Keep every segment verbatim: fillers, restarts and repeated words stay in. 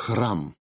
Храм.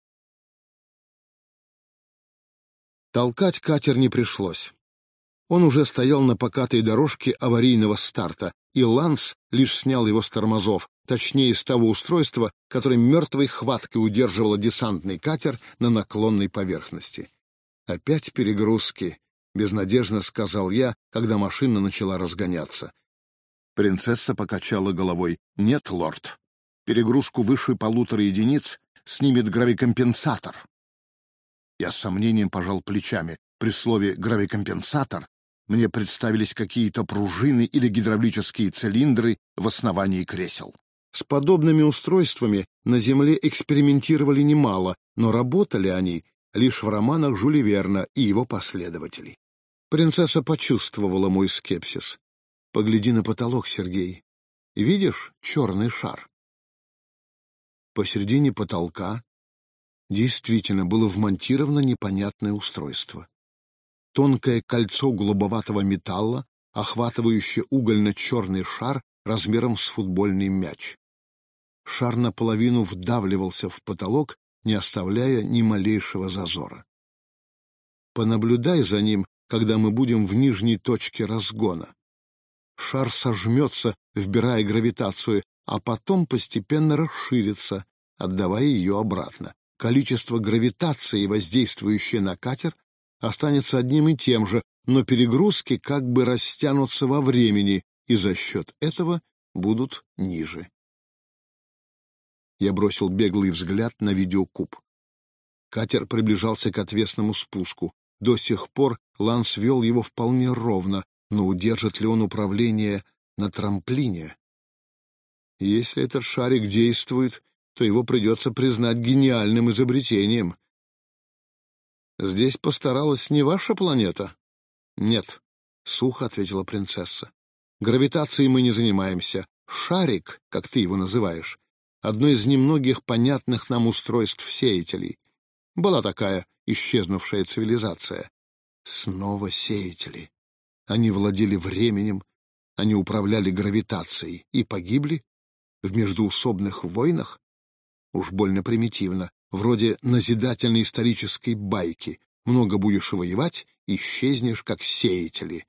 Толкать катер не пришлось. Он уже стоял на покатой дорожке аварийного старта, и Ланс лишь снял его с тормозов, точнее, с того устройства, которое мертвой хваткой удерживало десантный катер на наклонной поверхности. «Опять перегрузки», — безнадежно сказал я, когда машина начала разгоняться. Принцесса покачала головой. «Нет, лорд. Перегрузку выше полутора единиц снимет гравикомпенсатор». Я с сомнением пожал плечами. При слове «гравикомпенсатор» мне представились какие-то пружины или гидравлические цилиндры в основании кресел. С подобными устройствами на Земле экспериментировали немало, но работали они лишь в романах Жюля Верна и его последователей. Принцесса почувствовала мой скепсис. «Погляди на потолок, Сергей. Видишь черный шар?» Посередине потолка действительно было вмонтировано непонятное устройство. Тонкое кольцо голубоватого металла, охватывающее угольно-черный шар размером с футбольный мяч. Шар наполовину вдавливался в потолок, не оставляя ни малейшего зазора. Понаблюдай за ним, когда мы будем в нижней точке разгона. Шар сожмется, вбирая гравитацию, а потом постепенно расширится, отдавая ее обратно. Количество гравитации, воздействующее на катер, останется одним и тем же, но перегрузки как бы растянутся во времени и за счет этого будут ниже. Я бросил беглый взгляд на видеокуб. Катер приближался к отвесному спуску. До сих пор Ланс вел его вполне ровно, но удержит ли он управление на трамплине? Если этот шарик действует, то его придется признать гениальным изобретением. «Здесь постаралась не ваша планета?» «Нет», — сухо ответила принцесса. «Гравитацией мы не занимаемся. Шарик, как ты его называешь, одно из немногих понятных нам устройств сеятелей. Была такая исчезнувшая цивилизация. Снова сеятели. Они владели временем, они управляли гравитацией и погибли в междуусобных войнах? Уж больно примитивно, вроде назидательной исторической байки. Много будешь воевать, исчезнешь, как сеятели».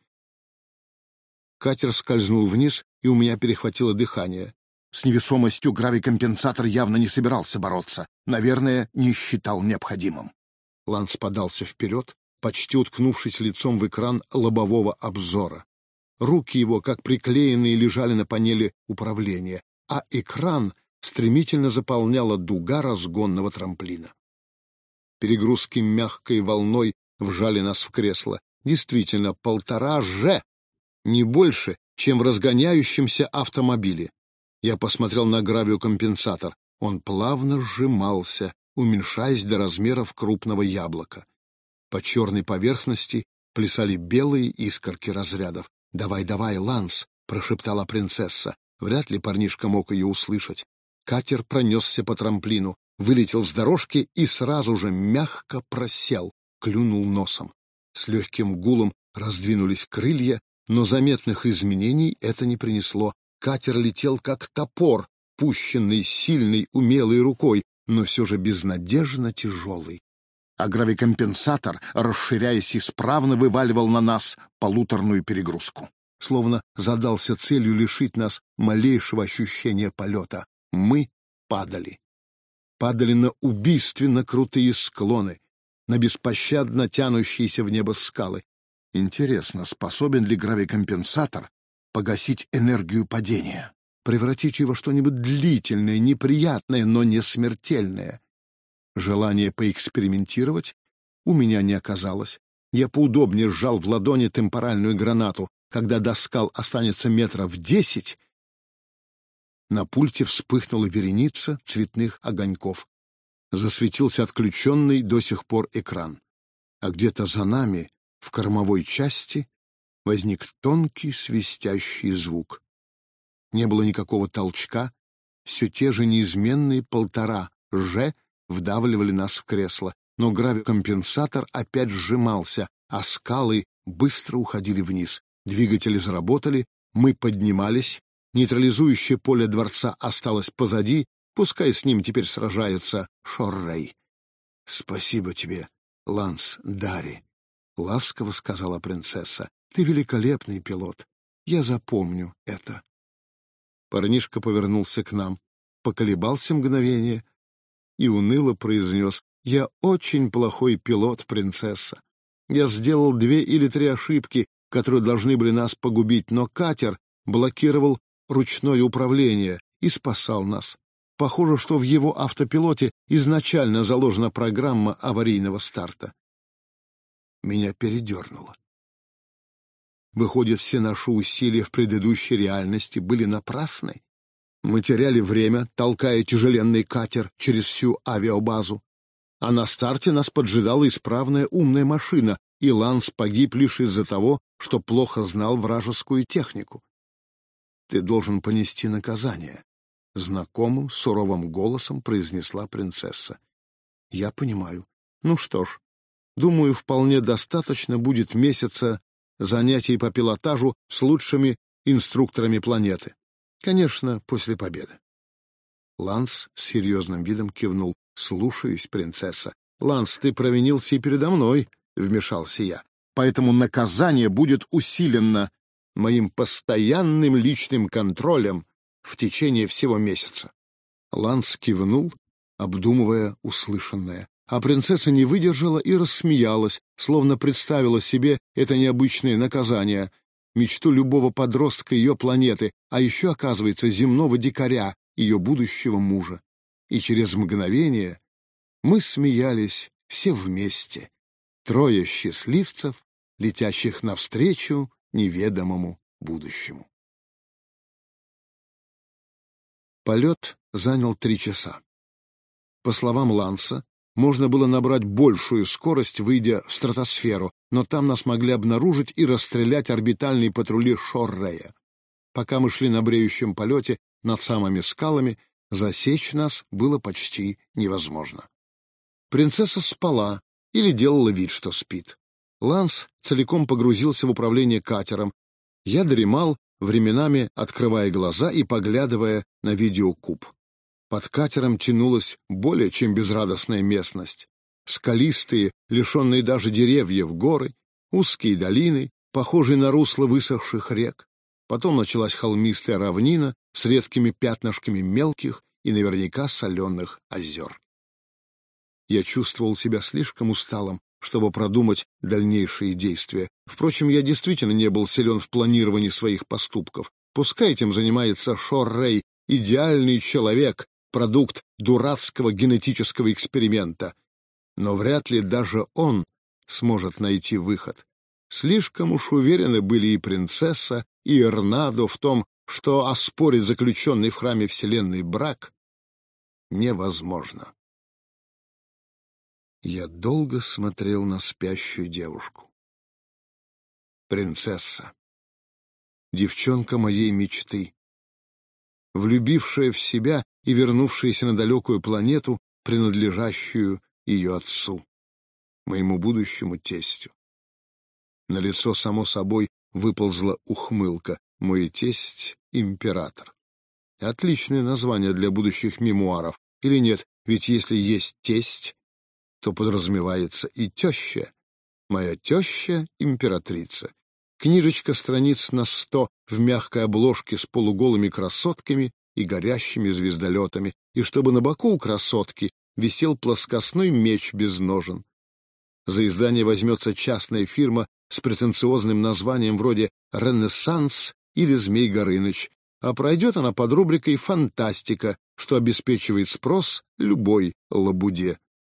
Катер скользнул вниз, и у меня перехватило дыхание. С невесомостью гравикомпенсатор явно не собирался бороться. Наверное, не считал необходимым. Ланс подался вперед, почти уткнувшись лицом в экран лобового обзора. Руки его, как приклеенные, лежали на панели управления, а экран стремительно заполняла дуга разгонного трамплина. Перегрузки мягкой волной вжали нас в кресло. Действительно, полтора же, не больше, чем в разгоняющемся автомобиле. Я посмотрел на гравиокомпенсатор. Он плавно сжимался, уменьшаясь до размеров крупного яблока. По черной поверхности плясали белые искорки разрядов. «Давай, давай, Ланс!» — прошептала принцесса. Вряд ли парнишка мог ее услышать. Катер пронесся по трамплину, вылетел с дорожки и сразу же мягко просел, клюнул носом. С легким гулом раздвинулись крылья, но заметных изменений это не принесло. Катер летел как топор, пущенный сильной, умелой рукой, но все же безнадежно тяжелый. А гравикомпенсатор, расширяясь, исправно вываливал на нас полуторную перегрузку. Словно задался целью лишить нас малейшего ощущения полета. Мы падали. Падали на убийственно крутые склоны, на беспощадно тянущиеся в небо скалы. Интересно, способен ли гравикомпенсатор погасить энергию падения, превратить его во что-нибудь длительное, неприятное, но не смертельное? Желание поэкспериментировать у меня не оказалось. Я поудобнее сжал в ладони темпоральную гранату. Когда до скал останется метров десять, на пульте вспыхнула вереница цветных огоньков. Засветился отключенный до сих пор экран. А где-то за нами, в кормовой части, возник тонкий свистящий звук. Не было никакого толчка, все те же неизменные полтора «Ж» вдавливали нас в кресло, но гравикомпенсатор опять сжимался, а скалы быстро уходили вниз. Двигатели заработали, мы поднимались, нейтрализующее поле дворца осталось позади, Пускай с ним теперь сражается Шоррей. — Спасибо тебе, Ланс Дарри, — ласково сказала принцесса. — Ты великолепный пилот. Я запомню это. Парнишка повернулся к нам, поколебался мгновение и уныло произнес: «Я очень плохой пилот, принцесса. Я сделал две или три ошибки, которые должны были нас погубить, но катер блокировал ручное управление и спасал нас. Похоже, что в его автопилоте изначально заложена программа аварийного старта». Меня передернуло. Выходит, все наши усилия в предыдущей реальности были напрасны? Мы теряли время, толкая тяжеленный катер через всю авиабазу. А на старте нас поджидала исправная умная машина, и Ланс погиб лишь из-за того, что плохо знал вражескую технику. «Ты должен понести наказание», — знакомым суровым голосом произнесла принцесса. «Я понимаю. Ну что ж, думаю, вполне достаточно будет месяца занятий по пилотажу с лучшими инструкторами планеты. Конечно, после победы». Ланс с серьезным видом кивнул. «Слушаюсь, принцесса». «Ланс, ты провинился и передо мной», — вмешался я. «Поэтому наказание будет усилено моим постоянным личным контролем в течение всего месяца». Ланс кивнул, обдумывая услышанное. А принцесса не выдержала и рассмеялась, словно представила себе это необычное наказание, мечту любого подростка ее планеты, а еще, оказывается, земного дикаря, ее будущего мужа. И через мгновение мы смеялись все вместе, трое счастливцев, летящих навстречу неведомому будущему. Полет занял три часа. По словам Ланса, можно было набрать большую скорость, выйдя в стратосферу, но там нас могли обнаружить и расстрелять орбитальные патрули Шоррея. Пока мы шли на бреющем полете над самыми скалами, засечь нас было почти невозможно. Принцесса спала или делала вид, что спит. Ланс целиком погрузился в управление катером. Я дремал, временами открывая глаза и поглядывая на видеокуб. Под катером тянулась более чем безрадостная местность. Скалистые, лишенные даже деревьев горы, узкие долины, похожие на русло высохших рек. Потом началась холмистая равнина с редкими пятнышками мелких и наверняка соленых озер. Я чувствовал себя слишком усталым, чтобы продумать дальнейшие действия. Впрочем, я действительно не был силен в планировании своих поступков. Пускай этим занимается Шоррей, идеальный человек, продукт дурацкого генетического эксперимента. Но вряд ли даже он сможет найти выход. Слишком уж уверены были и принцесса, и Эрнадо в том, что оспорить заключенный в храме Вселенной брак невозможно. Я долго смотрел на спящую девушку. Принцесса. Девчонка моей мечты. Влюбившая в себя и вернувшаяся на далекую планету, принадлежащую ее отцу, моему будущему тестю. На лицо, само собой, выползла ухмылка. Мой тесть — император. Отличное название для будущих мемуаров. Или нет, ведь если есть тесть, то подразумевается и теща. Моя теща — императрица. Книжечка страниц на сто в мягкой обложке с полуголыми красотками и горящими звездолетами, и чтобы на боку у красотки висел плоскостной меч без ножен. За издание возьмется частная фирма с претенциозным названием вроде «Ренессанс» или «Змей Горыныч», а пройдет она под рубрикой «Фантастика», что обеспечивает спрос любой лабуде.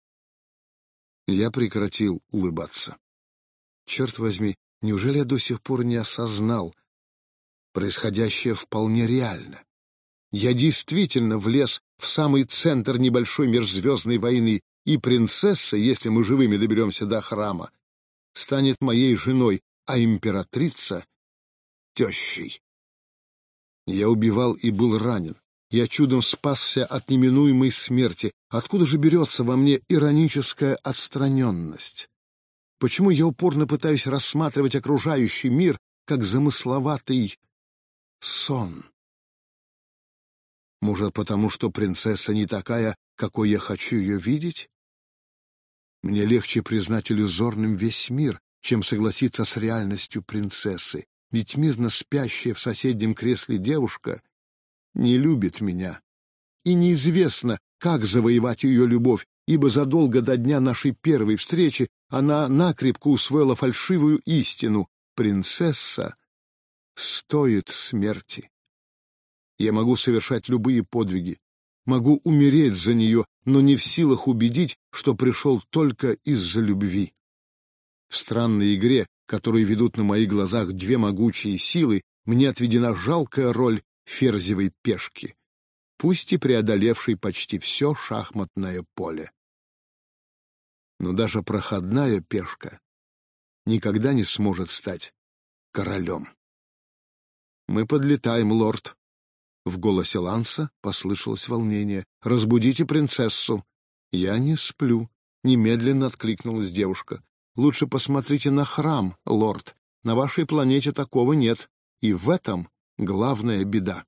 Я прекратил улыбаться. Черт возьми, неужели я до сих пор не осознал? Происходящее вполне реально. Я действительно влез в самый центр небольшой межзвездной войны, и принцесса, если мы живыми доберемся до храма, станет моей женой, а императрица — тещей. Я убивал и был ранен. Я чудом спасся от неминуемой смерти. Откуда же берется во мне ироническая отстраненность? Почему я упорно пытаюсь рассматривать окружающий мир как замысловатый сон? Может, потому что принцесса не такая, какой я хочу ее видеть? Мне легче признать иллюзорным весь мир, чем согласиться с реальностью принцессы, ведь мирно спящая в соседнем кресле девушка не любит меня. И неизвестно, как завоевать ее любовь, ибо задолго до дня нашей первой встречи она накрепко усвоила фальшивую истину: принцесса стоит смерти. Я могу совершать любые подвиги, могу умереть за нее, но не в силах убедить, что пришел только из-за любви. В странной игре, которую ведут на моих глазах две могучие силы, мне отведена жалкая роль ферзевой пешки, пусть и преодолевшей почти все шахматное поле. Но даже проходная пешка никогда не сможет стать королем. «Мы подлетаем, лорд». В голосе Ланса послышалось волнение. «Разбудите принцессу». «Я не сплю», — немедленно откликнулась девушка. «Лучше посмотрите на храм, лорд. На вашей планете такого нет, и в этом главная беда».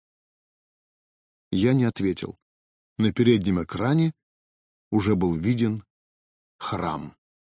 Я не ответил. На переднем экране уже был виден храм.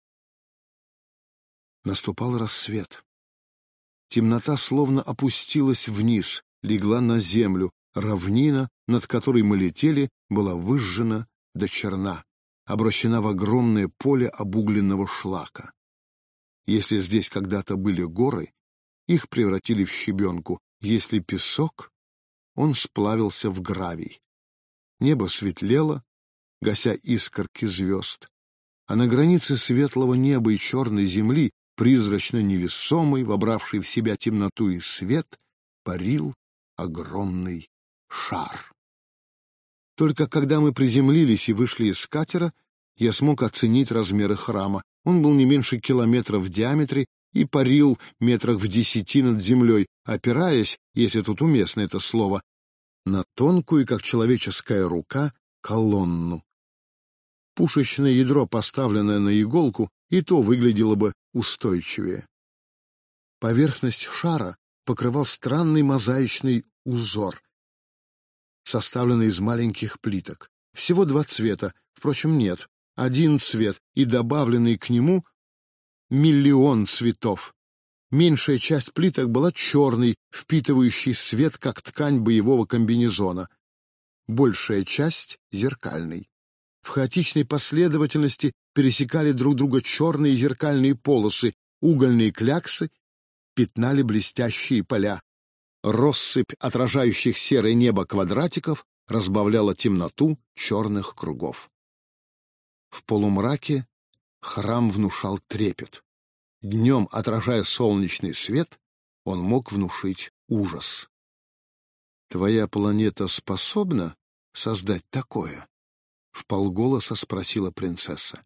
Наступал рассвет. Темнота словно опустилась вниз, легла на землю. Равнина, над которой мы летели, была выжжена до черна, обращена в огромное поле обугленного шлака. Если здесь когда-то были горы, их превратили в щебенку. Если песок, он сплавился в гравий. Небо светлело, гася искорки звезд, а на границе светлого неба и черной земли, призрачно невесомый, вобравший в себя темноту и свет, парил огромный шар. Только когда мы приземлились и вышли из катера, я смог оценить размеры храма. Он был не меньше километра в диаметре и парил метрах в десяти над землей, опираясь, если тут уместно это слово, на тонкую, как человеческая рука, колонну. Пушечное ядро, поставленное на иголку, и то выглядело бы устойчивее. Поверхность шара покрывал странный мозаичный узор, составленный из маленьких плиток. Всего два цвета, впрочем, нет, один цвет, и добавленный к нему миллион цветов. Меньшая часть плиток была черной, впитывающей свет, как ткань боевого комбинезона. Большая часть — зеркальной. В хаотичной последовательности пересекали друг друга черные зеркальные полосы, угольные кляксы пятнали блестящие поля. Россыпь отражающих серое небо квадратиков разбавляла темноту черных кругов. В полумраке храм внушал трепет. Днем, отражая солнечный свет, он мог внушить ужас. «Твоя планета способна создать такое?» — вполголоса спросила принцесса.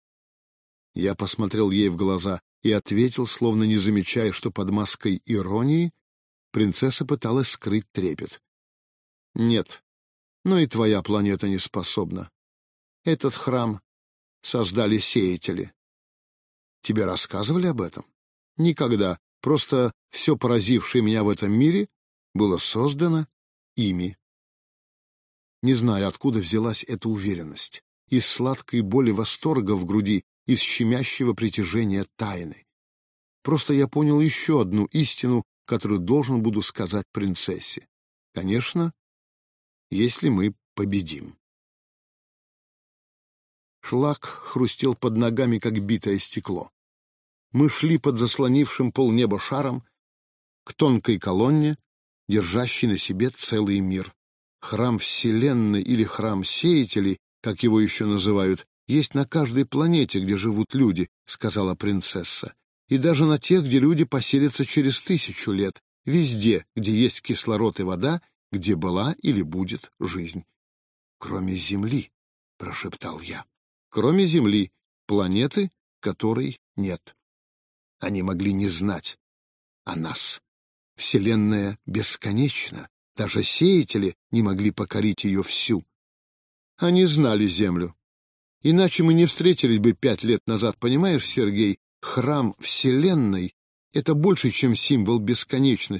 Я посмотрел ей в глаза и ответил, словно не замечая, что под маской иронии принцесса пыталась скрыть трепет. «Нет, но и твоя планета не способна. Этот храм создали сеятели». «Тебе рассказывали об этом?» «Никогда. Просто все поразившее меня в этом мире было создано ими». Не знаю, откуда взялась эта уверенность. Из сладкой боли восторга в груди, из щемящего притяжения тайны. Просто я понял еще одну истину, которую должен буду сказать принцессе. Конечно, если мы победим. Шлак хрустел под ногами, как битое стекло. Мы шли под заслонившим полнеба шаром к тонкой колонне, держащей на себе целый мир. Храм Вселенной или храм сеятелей, как его еще называют, есть на каждой планете, где живут люди, сказала принцесса, и даже на тех, где люди поселятся через тысячу лет, везде, где есть кислород и вода, где была или будет жизнь. Кроме Земли, прошептал я. Кроме Земли, планеты, которой нет. Они могли не знать о нас. Вселенная бесконечна. Даже сеятели не могли покорить ее всю. Они знали Землю. Иначе мы не встретились бы пять лет назад, понимаешь, Сергей? Храм Вселенной — это больше, чем символ бесконечности.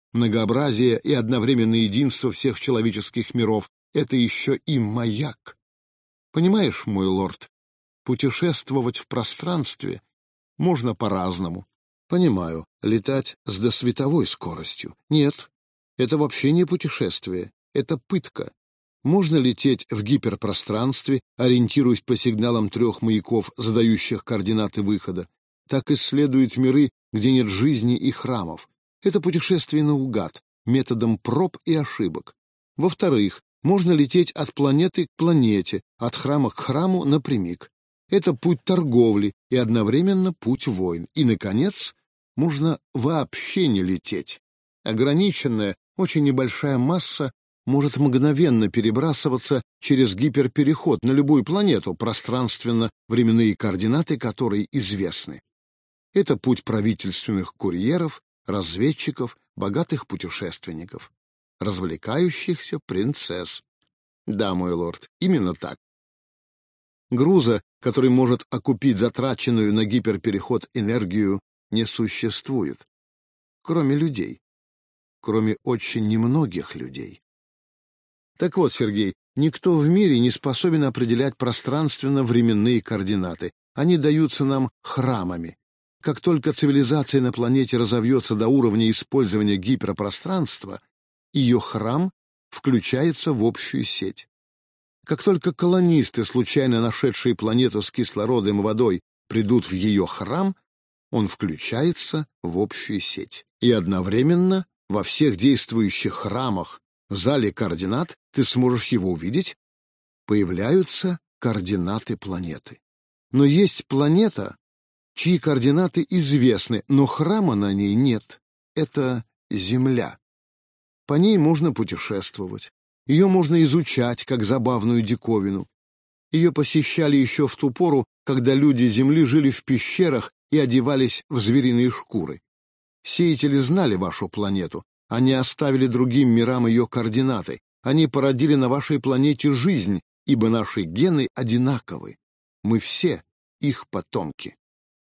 многообразие и одновременное единство всех человеческих миров. Это еще и маяк. Понимаешь, мой лорд, путешествовать в пространстве можно по-разному. Понимаю, летать с досветовой скоростью. Нет, это вообще не путешествие, это пытка. Можно лететь в гиперпространстве, ориентируясь по сигналам трех маяков, задающих координаты выхода. Так исследуют миры, где нет жизни и храмов. Это путешествие наугад, методом проб и ошибок. Во-вторых, можно лететь от планеты к планете, от храма к храму напрямик. Это путь торговли и одновременно путь войн. И, наконец, можно вообще не лететь. Ограниченная, очень небольшая масса может мгновенно перебрасываться через гиперпереход на любую планету, пространственно-временные координаты которой известны. Это путь правительственных курьеров, разведчиков, богатых путешественников, развлекающихся принцесс. Да, мой лорд, именно так. Груза, который может окупить затраченную на гиперпереход энергию, не существует. Кроме людей. Кроме очень немногих людей. Так вот, Сергей, никто в мире не способен определять пространственно-временные координаты. Они даются нам храмами. Как только цивилизация на планете разовьется до уровня использования гиперпространства, ее храм включается в общую сеть. Как только колонисты, случайно нашедшие планету с кислородом и водой, придут в ее храм, он включается в общую сеть. И одновременно во всех действующих храмах, в зале координат, ты сможешь его увидеть, появляются координаты планеты. Но есть планета, чьи координаты известны, но храма на ней нет. Это Земля. По ней можно путешествовать. Ее можно изучать, как забавную диковину. Ее посещали еще в ту пору, когда люди Земли жили в пещерах и одевались в звериные шкуры. Сеятели знали вашу планету. Они оставили другим мирам ее координаты. Они породили на вашей планете жизнь, ибо наши гены одинаковы. Мы все их потомки.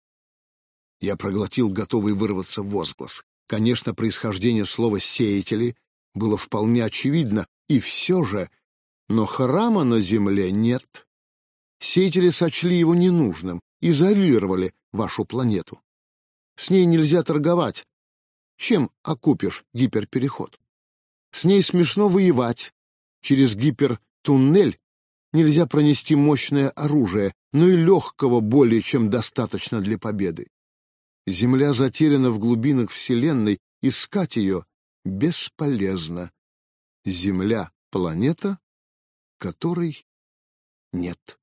Я проглотил готовый вырваться возглас. Конечно, происхождение слова «сеятели» было вполне очевидно, и все же, но храма на земле нет. Сеятели сочли его ненужным, изолировали вашу планету. С ней нельзя торговать. Чем окупишь гиперпереход? С ней смешно воевать. Через гипертуннель нельзя пронести мощное оружие, но и легкого более чем достаточно для победы. Земля затеряна в глубинах Вселенной, искать ее бесполезно. Земля — планета, которой нет.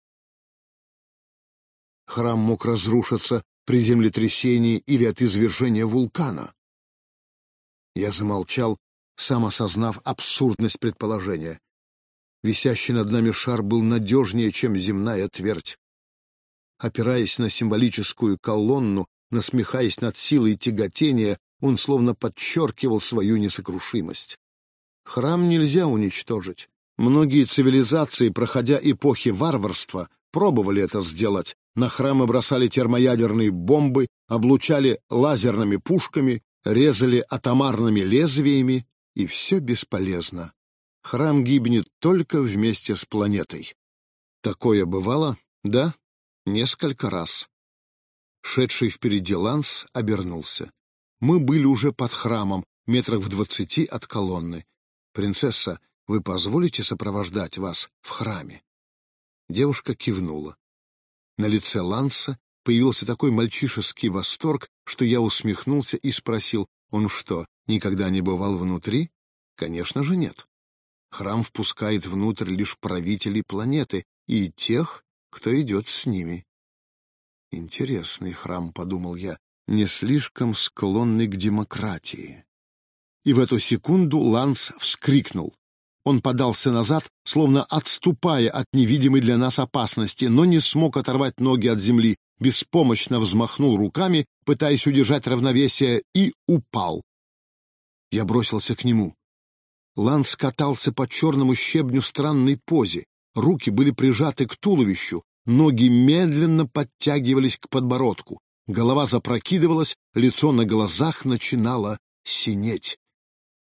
Храм мог разрушиться при землетрясении или от извержения вулкана. Я замолчал, сам осознав абсурдность предположения. Висящий над нами шар был надежнее, чем земная твердь. Опираясь на символическую колонну, насмехаясь над силой тяготения, он словно подчеркивал свою несокрушимость. Храм нельзя уничтожить. Многие цивилизации, проходя эпохи варварства, пробовали это сделать. На храмы бросали термоядерные бомбы, облучали лазерными пушками, резали атомарными лезвиями, и все бесполезно. Храм гибнет только вместе с планетой. Такое бывало? Да, несколько раз. Шедший впереди Ланс обернулся. Мы были уже под храмом, метрах в двадцати от колонны. «Принцесса, вы позволите сопровождать вас в храме?» Девушка кивнула. На лице Ланса появился такой мальчишеский восторг, что я усмехнулся и спросил: он что, никогда не бывал внутри? Конечно же нет. Храм впускает внутрь лишь правителей планеты и тех, кто идет с ними. Интересный храм, подумал я, не слишком склонный к демократии. И в эту секунду Ланс вскрикнул. Он подался назад, словно отступая от невидимой для нас опасности, но не смог оторвать ноги от земли, беспомощно взмахнул руками, пытаясь удержать равновесие, и упал. Я бросился к нему. Ланс катался по черному щебню в странной позе. Руки были прижаты к туловищу, ноги медленно подтягивались к подбородку. Голова запрокидывалась, лицо на глазах начинало синеть.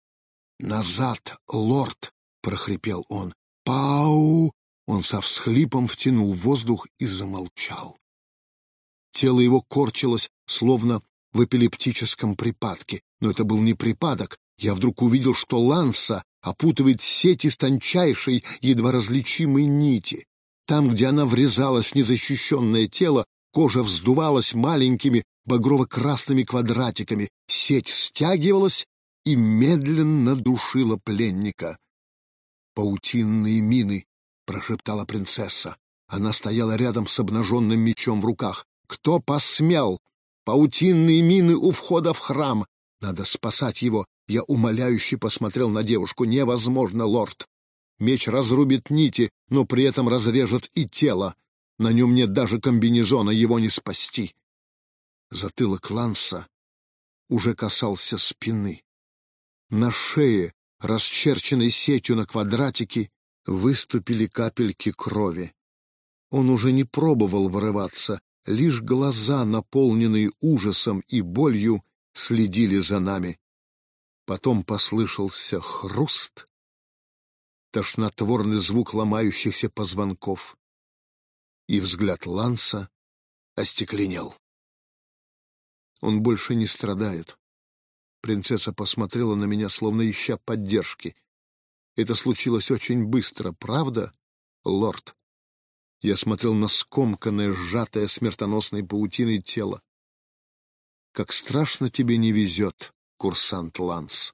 «Назад, лорд!» — прохрипел он. «Пау!» Он со всхлипом втянул воздух и замолчал. Тело его корчилось, словно в эпилептическом припадке. Но это был не припадок. Я вдруг увидел, что Ланса опутывает сеть из тончайшей, едва различимой нити. Там, где она врезалась в незащищенное тело, кожа вздувалась маленькими багрово-красными квадратиками, сеть стягивалась и медленно душила пленника. «Паутинные мины», — прошептала принцесса. Она стояла рядом с обнаженным мечом в руках. «Кто посмел? Паутинные мины у входа в храм. Надо спасать его». Я умоляюще посмотрел на девушку. «Невозможно, лорд. Меч разрубит нити, но при этом разрежет и тело. На нем нет даже комбинезона, его не спасти». Затылок Ланса уже касался спины. На шее, расчерченной сетью на квадратике, выступили капельки крови. Он уже не пробовал вырываться, лишь глаза, наполненные ужасом и болью, следили за нами. Потом послышался хруст, тошнотворный звук ломающихся позвонков, и взгляд Ланса остекленел. Он больше не страдает. Принцесса посмотрела на меня, словно ища поддержки. Это случилось очень быстро, правда, лорд? Я смотрел на скомканное, сжатое смертоносной паутиной тело. Как страшно тебе не везет, курсант Ланс.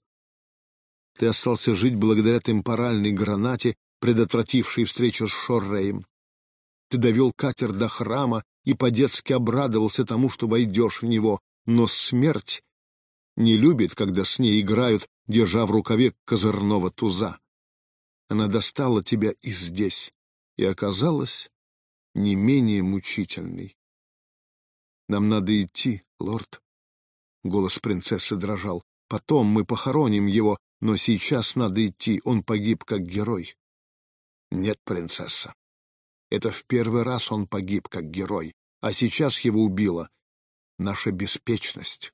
Ты остался жить благодаря темпоральной гранате, предотвратившей встречу с Шорреем. Ты довел катер до храма и по-детски обрадовался тому, что войдешь в него, но смерть не любит, когда с ней играют, держа в рукаве козырного туза. Она достала тебя и здесь, и оказалась не менее мучительной. Нам надо идти, лорд. Голос принцессы дрожал. Потом мы похороним его, но сейчас надо идти, он погиб как герой. Нет, принцесса. Это в первый раз он погиб как герой, а сейчас его убила наша беспечность.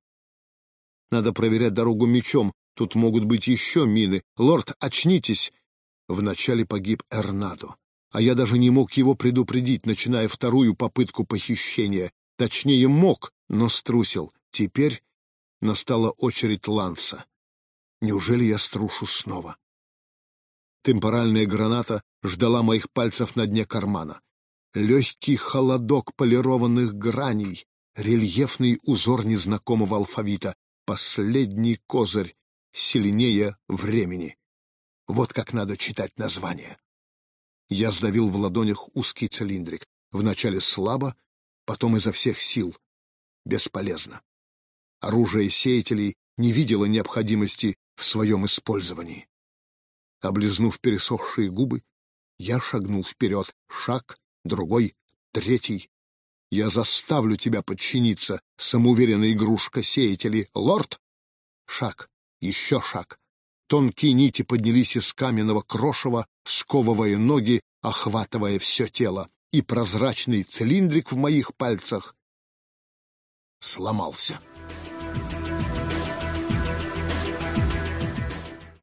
Надо проверять дорогу мечом, тут могут быть еще мины. Лорд, очнитесь! Вначале погиб Эрнадо, а я даже не мог его предупредить, начиная вторую попытку похищения. Точнее, мог, но струсил. Теперь настала очередь Ланса. Неужели я струшу снова? Темпоральная граната ждала моих пальцев на дне кармана. Легкий холодок полированных граней, рельефный узор незнакомого алфавита, последний козырь, сильнее времени. Вот как надо читать название. Я сдавил в ладонях узкий цилиндрик. Вначале слабо, потом изо всех сил. Бесполезно. Оружие сеятелей не видело необходимости в своем использовании. Облизнув пересохшие губы, я шагнул вперед. Шаг, другой, третий. Я заставлю тебя подчиниться, самоуверенная игрушка сеятелей. Лорд! Шаг, еще шаг. Тонкие нити поднялись из каменного крошева, сковывая ноги, охватывая все тело, и прозрачный цилиндрик в моих пальцах сломался.